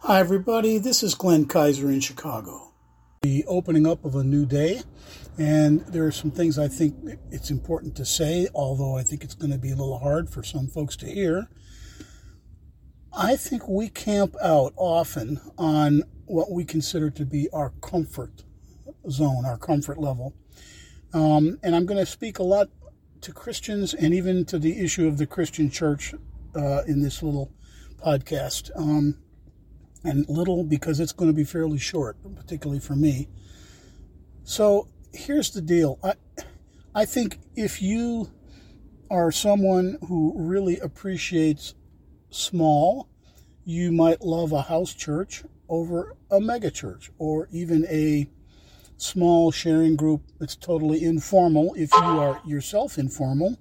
Hi, everybody. This is Glenn Kaiser in Chicago. The opening up of a new day, and there are some things I think it's important to say, although I think it's going to be a little hard for some folks to hear. I think we camp out often on what we consider to be our comfort zone, our comfort level. And I'm going to speak a lot to Christians and even to the issue of the Christian church in this little podcast. And little because it's going to be fairly short, particularly for me. So here's the deal. I think if you are someone who really appreciates small, you might love a house church over a mega church, or even a small sharing group that's totally informal if you are yourself informal.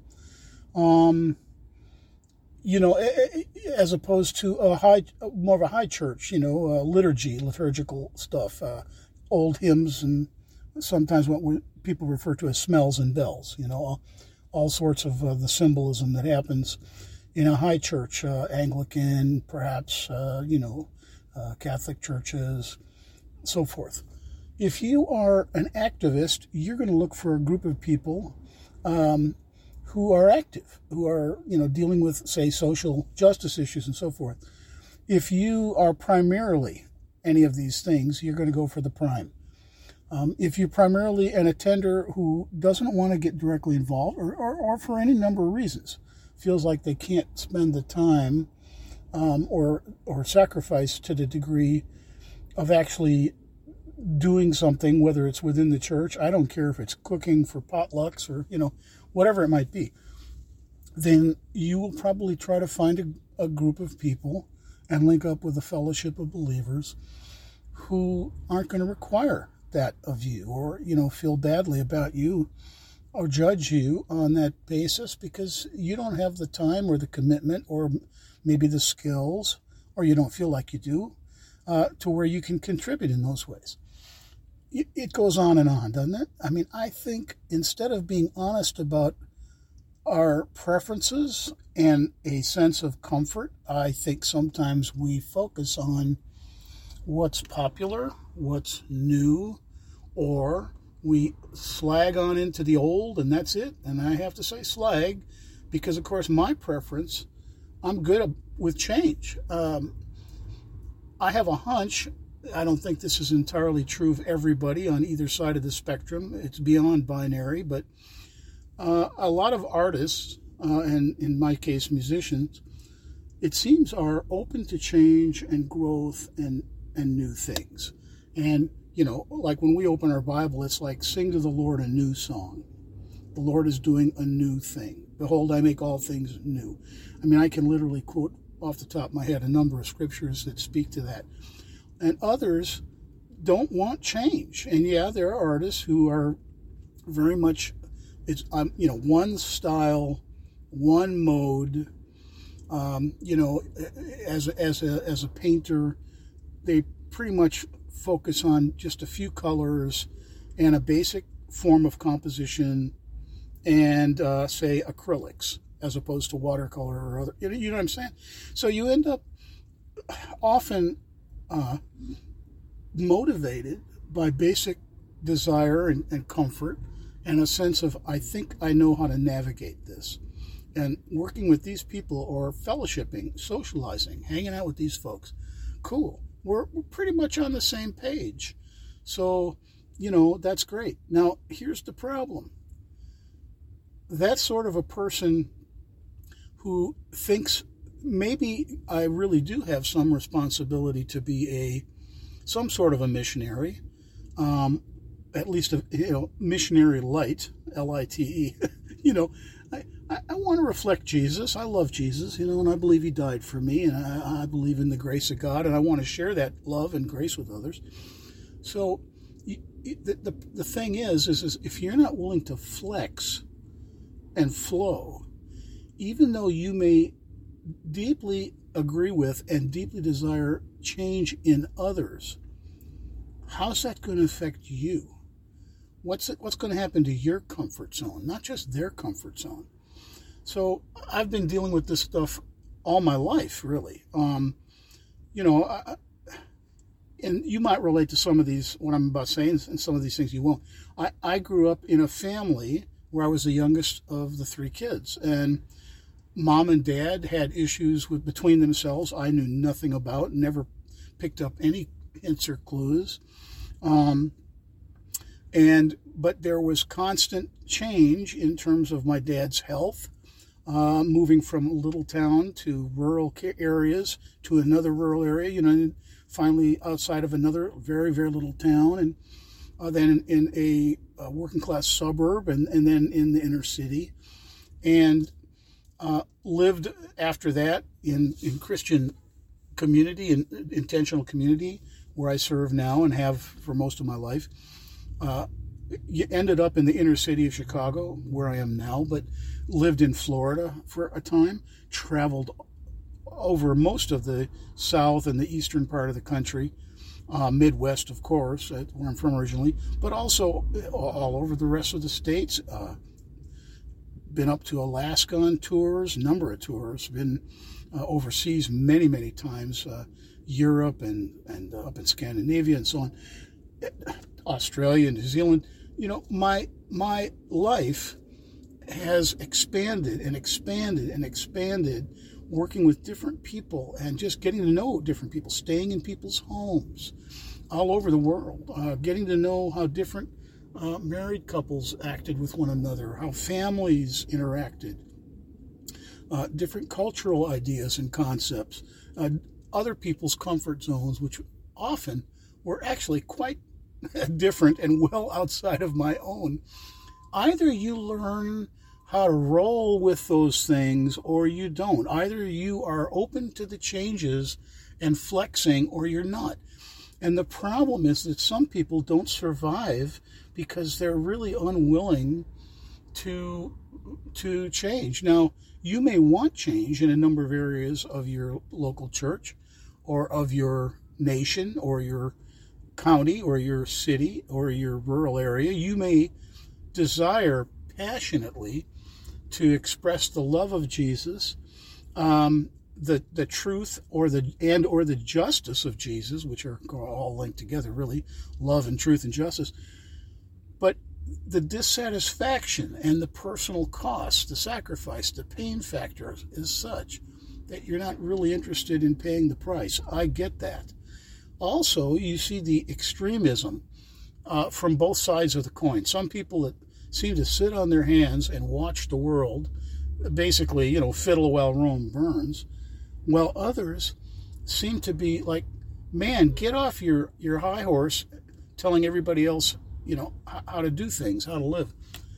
As opposed to more of a high church, liturgical stuff, old hymns, and sometimes what people refer to as smells and bells, all sorts of the symbolism that happens in a high church, Anglican, perhaps, Catholic churches, so forth. If you are an activist, you're going to look for a group of people who are active, who are, dealing with, say, social justice issues and so forth. If you are primarily any of these things, you're going to go for the prime. If you're primarily an attender who doesn't want to get directly involved, or for any number of reasons, feels like they can't spend the time or sacrifice to the degree of actually doing something, whether it's within the church, I don't care if it's cooking for potlucks or, whatever it might be, then you will probably try to find a group of people and link up with a fellowship of believers who aren't going to require that of you, or, feel badly about you or judge you on that basis because you don't have the time or the commitment or maybe the skills, or you don't feel like you do, to where you can contribute in those ways. It goes on and on, doesn't it? I mean, I think instead of being honest about our preferences and a sense of comfort, I think sometimes we focus on what's popular, what's new, or we slag on into the old, and that's it. And I have to say slag because, of course, my preference, I'm good with change. I have a hunch. I don't think this is entirely true of everybody on either side of the spectrum. It's beyond binary, but a lot of artists, and in my case musicians, it seems are open to change and growth and new things. And, like when we open our Bible, it's like, sing to the Lord a new song. The Lord is doing a new thing. Behold, I make all things new. I mean, I can literally quote off the top of my head a number of scriptures that speak to that. And others don't want change. And yeah, there are artists who are very much, one style, one mode. As a painter, they pretty much focus on just a few colors and a basic form of composition, and say acrylics as opposed to watercolor or other. You know what I'm saying? So you end up often motivated by basic desire and comfort and a sense of, I think I know how to navigate this. And working with these people, or fellowshipping, socializing, hanging out with these folks, cool. We're pretty much on the same page. So, that's great. Now, here's the problem. That's sort of a person who thinks, maybe I really do have some responsibility to be some sort of a missionary, at least missionary light, L-I-T-E. I want to reflect Jesus. I love Jesus, and I believe he died for me, and I believe in the grace of God, and I want to share that love and grace with others. So the thing is if you're not willing to flex and flow, even though you may deeply agree with and deeply desire change in others, how's that going to affect you? What's going to happen to your comfort zone, not just their comfort zone? So I've been dealing with this stuff all my life, really. and you might relate to some of these, what I'm about saying, and some of these things you won't. I grew up in a family where I was the youngest of the three kids, and mom and dad had issues between themselves I knew nothing about, never picked up any hints or clues. But there was constant change in terms of my dad's health, moving from a little town to rural areas to another rural area, and finally outside of another very, very little town, and then in a working class suburb, and then in the inner city, and lived after that in Christian community and intentional community where I serve now and have for most of my life. You ended up in the inner city of Chicago, where I am now, but lived in Florida for a time, traveled over most of the south and the eastern part of the country, Midwest, of course, where I'm from originally, but also all over the rest of the states. Been up to Alaska on tours, number of tours, been overseas many, many times, Europe and up in Scandinavia and so on, Australia, New Zealand. My life has expanded and expanded and expanded, working with different people and just getting to know different people, staying in people's homes all over the world, getting to know how different married couples acted with one another, how families interacted, different cultural ideas and concepts, other people's comfort zones, which often were actually quite different and well outside of my own. Either you learn how to roll with those things or you don't. Either you are open to the changes and flexing or you're not. And the problem is that some people don't survive because they're really unwilling to change. Now, you may want change in a number of areas of your local church or of your nation or your county or your city or your rural area. You may desire passionately to express the love of Jesus, the truth or the justice of Jesus, which are all linked together, really, love and truth and justice. But the dissatisfaction and the personal cost, the sacrifice, the pain factor is such that you're not really interested in paying the price. I get that. Also, you see the extremism from both sides of the coin. Some people that seem to sit on their hands and watch the world, basically, fiddle while Rome burns, while others seem to be like, man, get off your high horse telling everybody else, how to do things, how to live.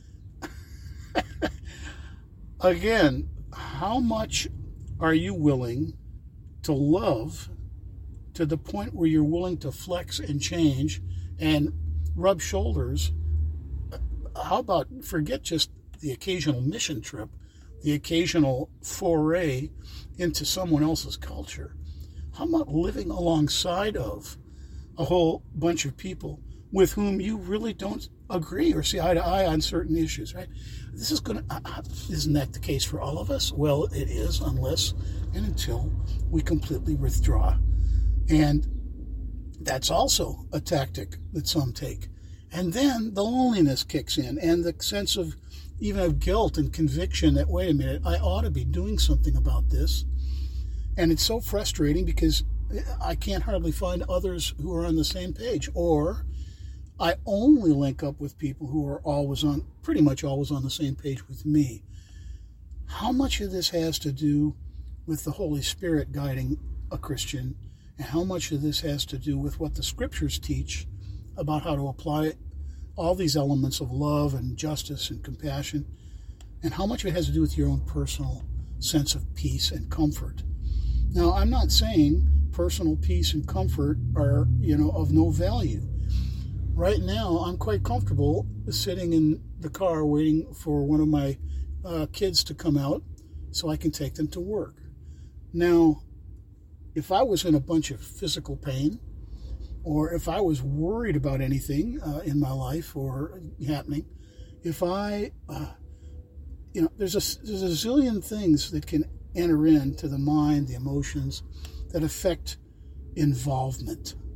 Again, how much are you willing to love to the point where you're willing to flex and change and rub shoulders? How about forget just the occasional mission trip, the occasional foray into someone else's culture? How about living alongside of a whole bunch of people with whom you really don't agree or see eye to eye on certain issues, right? Isn't that the case for all of us? Well, it is, unless and until we completely withdraw. And that's also a tactic that some take. And then the loneliness kicks in and the sense of even of guilt and conviction that, wait a minute, I ought to be doing something about this. And it's so frustrating because I can't hardly find others who are on the same page. Or I only link up with people who are pretty much always on the same page with me. How much of this has to do with the Holy Spirit guiding a Christian, and how much of this has to do with what the Scriptures teach about how to apply all these elements of love and justice and compassion, and how much of it has to do with your own personal sense of peace and comfort. Now, I'm not saying personal peace and comfort are, of no value. Right now, I'm quite comfortable sitting in the car waiting for one of my kids to come out so I can take them to work. Now, if I was in a bunch of physical pain, or if I was worried about anything in my life or happening, if I, there's a zillion things that can enter into the mind, the emotions, that affect involvement.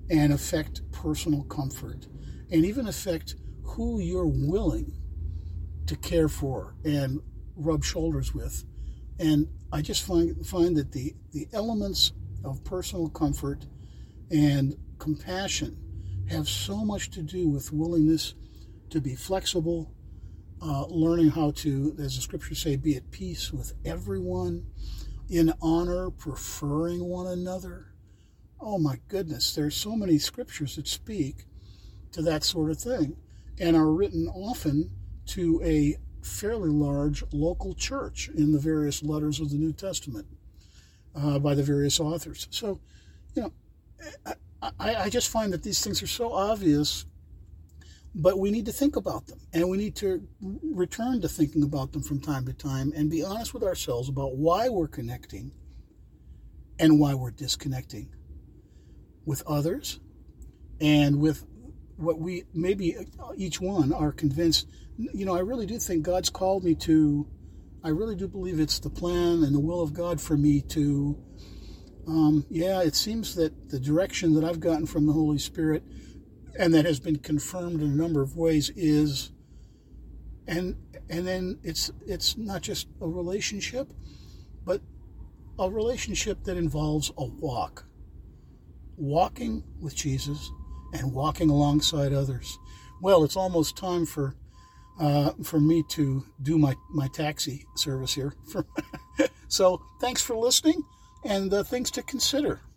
and affect personal comfort, and even affect who you're willing to care for and rub shoulders with. And I just find that the elements of personal comfort and compassion have so much to do with willingness to be flexible, learning how to, as the scriptures say, be at peace with everyone, in honor, preferring one another. Oh my goodness, there's so many scriptures that speak to that sort of thing and are written often to a fairly large local church in the various letters of the New Testament by the various authors. So, I just find that these things are so obvious, but we need to think about them, and we need to return to thinking about them from time to time and be honest with ourselves about why we're connecting and why we're disconnecting with others and with what we maybe each one are convinced. I really do think God's called me to, I really do believe it's the plan and the will of God for me to, it seems that the direction that I've gotten from the Holy Spirit and that has been confirmed in a number of ways is, and then it's not just a relationship, but a relationship that involves a walking with Jesus and walking alongside others. Well, it's almost time for me to do my taxi service here. So thanks for listening, and things to consider.